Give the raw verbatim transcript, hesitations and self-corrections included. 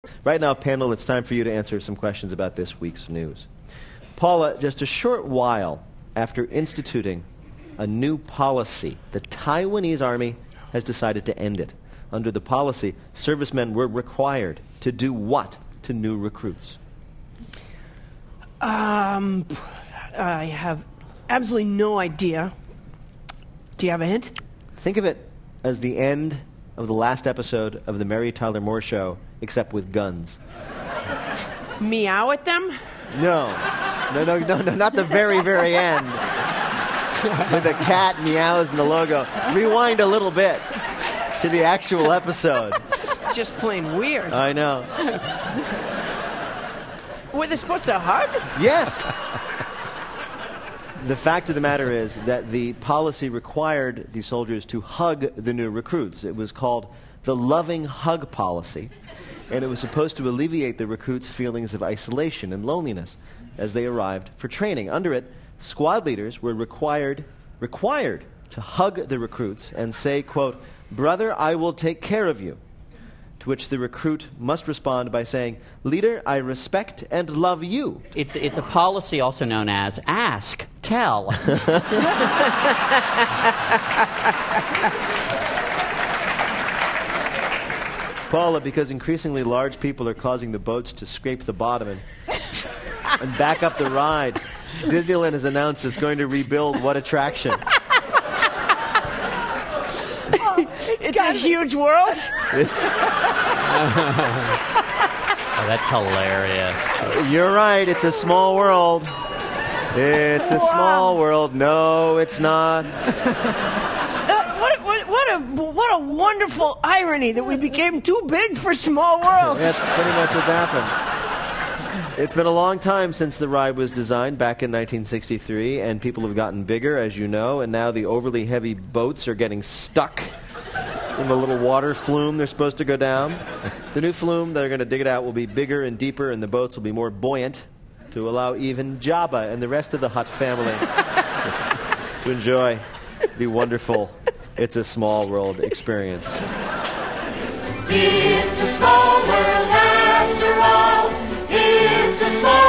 Right now, panel, it's time for you to answer some questions about this week's news. Paula, just a short while after instituting a new policy, the Taiwanese Army has decided to end it. Under the policy, servicemen were required to do what to new recruits? Um, I have absolutely no idea. Do you have a hint? Think of it as the end of the last episode of the Mary Tyler Moore Show, except with guns. Meow at them? No. No, no, no, no, not the very, very end. With the cat meows and the logo. Rewind a little bit to the actual episode. It's just plain weird. I know. Were they supposed to hug? Yes. The fact of the matter is that the policy required the soldiers to hug the new recruits. It was called the Loving Hug Policy, and it was supposed to alleviate the recruits' feelings of isolation and loneliness as they arrived for training. Under it, squad leaders were required required to hug the recruits and say, quote, "Brother, I will take care of you," to which the recruit must respond by saying, "Leader, I respect and love you." It's, it's a policy also known as ask, tell. Paula, because increasingly large people are causing the boats to scrape the bottom and, and back up the ride, Disneyland has announced it's going to rebuild what attraction? It's a huge world. Oh, that's hilarious. You're right. It's a small world. It's a small world. No, it's not. Uh, what, what, what, a, what a wonderful irony that we became too big for small worlds. That's pretty much what's happened. It's been a long time since the ride was designed, back in nineteen sixty-three, and people have gotten bigger, as you know, and now the overly heavy boats are getting stuck in the little water flume they're supposed to go down. The new flume, they're going to dig it out, will be bigger and deeper, and the boats will be more buoyant to allow even Jabba and the rest of the Hutt family to enjoy the wonderful It's a Small World experience. It's a small world after all. It's a small